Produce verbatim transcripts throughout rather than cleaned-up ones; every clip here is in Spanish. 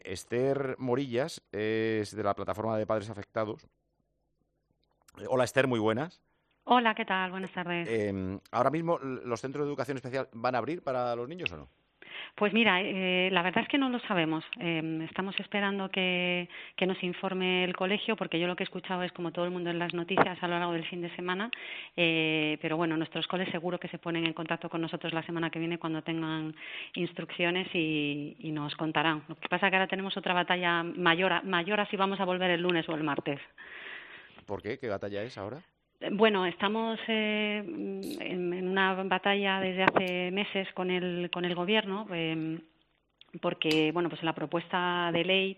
Esther Morillas es de la plataforma de padres afectados. Hola Esther, muy buenas. Hola, ¿qué tal? Buenas tardes. Eh, ahora mismo, ¿los centros de educación especial van a abrir para los niños o no? Pues mira, eh, la verdad es que no lo sabemos. Eh, estamos esperando que, que nos informe el colegio, porque yo lo que he escuchado es como todo el mundo en las noticias a lo largo del fin de semana, eh, pero bueno, nuestros coles seguro que se ponen en contacto con nosotros la semana que viene cuando tengan instrucciones y, y nos contarán. Lo que pasa es que ahora tenemos otra batalla mayor, mayor a si vamos a volver el lunes o el martes. ¿Por qué? ¿Qué batalla es ahora? Bueno, estamos eh, en, en una batalla desde hace meses con el con el gobierno, eh, porque bueno, pues en la propuesta de ley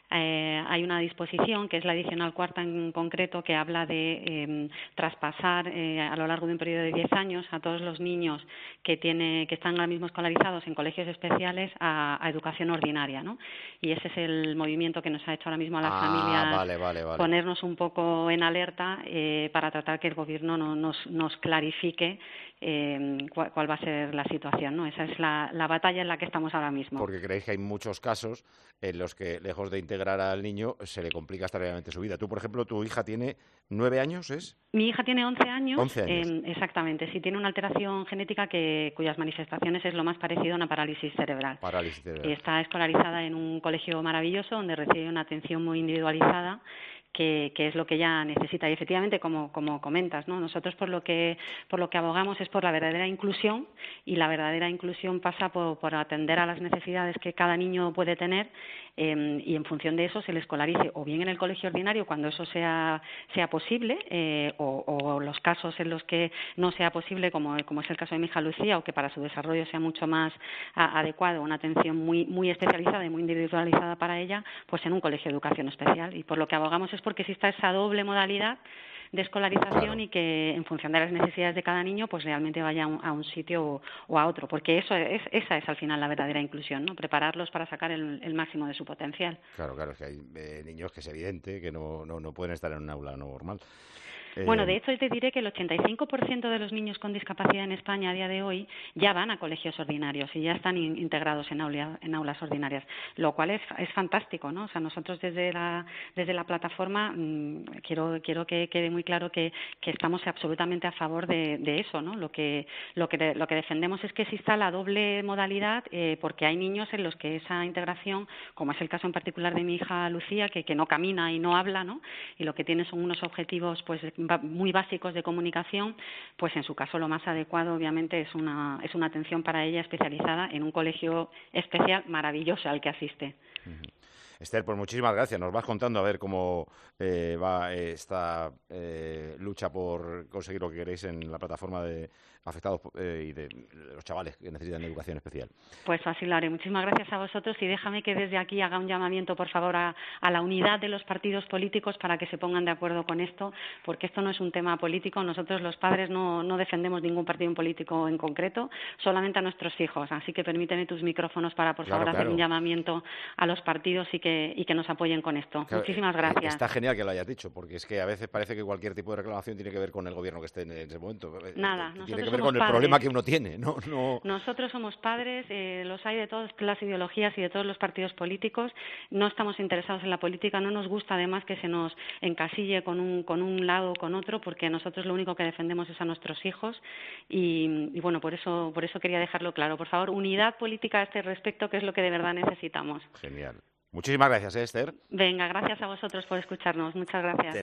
eh, hay una disposición, que es la adicional cuarta en concreto, que habla de eh, traspasar eh, a lo largo de un periodo de diez años a todos los niños que tiene que están ahora mismo escolarizados en colegios especiales a, a educación ordinaria, ¿no? Y ese es el movimiento que nos ha hecho ahora mismo a las Ah, familias vale, vale, vale. ponernos un poco en alerta eh, para tratar que el gobierno no, nos, nos clarifique eh, cuál, cuál va a ser la situación, ¿no? Esa es la, la batalla en la que estamos ahora mismo. Porque creéis que hay muchos casos en los que, lejos de integrar al niño, se le complica extraordinariamente su vida. Tú, por ejemplo, tu hija tiene nueve años, ¿es? Mi hija tiene once años, Once años. eh, exactamente, sí, tiene una alteración genética que, cuyas manifestaciones es lo más parecido a una parálisis cerebral. Parálisis cerebral. Está escolarizada en un colegio maravilloso donde recibe una atención muy individualizada, que, que es lo que ella necesita. Y efectivamente, como, como comentas, ¿no? Nosotros por lo que por lo que abogamos es por la verdadera inclusión, y la verdadera inclusión pasa por, por atender a las necesidades que cada niño puede tener, eh, y en función de eso se le escolarice o bien en el colegio ordinario cuando eso sea sea posible, eh, o, o los casos en los que no sea posible, como, como es el caso de mi hija Lucía, o que para su desarrollo sea mucho más a, adecuado, una atención muy muy especializada y muy individualizada para ella, pues en un colegio de educación especial. Y por lo que abogamos es porque exista esa doble modalidad de escolarización, Claro. y que en función de las necesidades de cada niño pues realmente vaya a un, a un sitio o, o a otro, porque eso es esa es al final la verdadera inclusión, ¿no? Prepararlos para sacar el, el máximo de su potencial. Claro, claro, es que hay eh, niños que es evidente que no, no, no pueden estar en un aula normal. Bueno, Eh, de hecho, te diré que el ochenta y cinco por ciento de los niños con discapacidad en España a día de hoy ya van a colegios ordinarios y ya están in, integrados en, aula, en aulas ordinarias, lo cual es, es fantástico, ¿no? O sea, nosotros desde la, desde la plataforma mmm, quiero, quiero que quede muy claro que, que estamos absolutamente a favor de, de eso, ¿no? Lo que, lo, que, lo que defendemos es que exista la doble modalidad, eh, porque hay niños en los que esa integración, como es el caso en particular de mi hija Lucía, que, que no camina y no habla, ¿no? Y lo que tiene son unos objetivos pues muy básicos de comunicación, pues en su caso lo más adecuado obviamente es una, es una atención para ella especializada en un colegio especial maravilloso al que asiste. Uh-huh. Esther, pues muchísimas gracias. Nos vas contando a ver cómo eh, va esta eh, lucha por conseguir lo que queréis en la plataforma de afectados eh, y de los chavales que necesitan educación especial. Pues así lo haré. Muchísimas gracias a vosotros, y déjame que desde aquí haga un llamamiento, por favor, a, a la unidad de los partidos políticos para que se pongan de acuerdo con esto, porque esto no es un tema político. Nosotros los padres no, no defendemos ningún partido político en concreto, solamente a nuestros hijos. Así que permíteme tus micrófonos para, por Claro, favor, claro. hacer un llamamiento a los partidos y que, y que nos apoyen con esto. Claro, Muchísimas gracias. está genial que lo hayas dicho, porque es que a veces parece que cualquier tipo de reclamación tiene que ver con el gobierno que esté en ese momento. Nada, tiene nosotros que ver somos con el padres. problema que uno tiene, ¿no? no... Nosotros somos padres, eh, los hay de todas las ideologías y de todos los partidos políticos. No estamos interesados en la política, no nos gusta además que se nos encasille con un, con un lado o con otro, porque nosotros lo único que defendemos es a nuestros hijos, y, y bueno, por eso, por eso quería dejarlo claro. Por favor, unidad política a este respecto, que es lo que de verdad necesitamos. Genial. Muchísimas gracias, ¿eh, Esther? Venga, gracias a vosotros por escucharnos. Muchas gracias.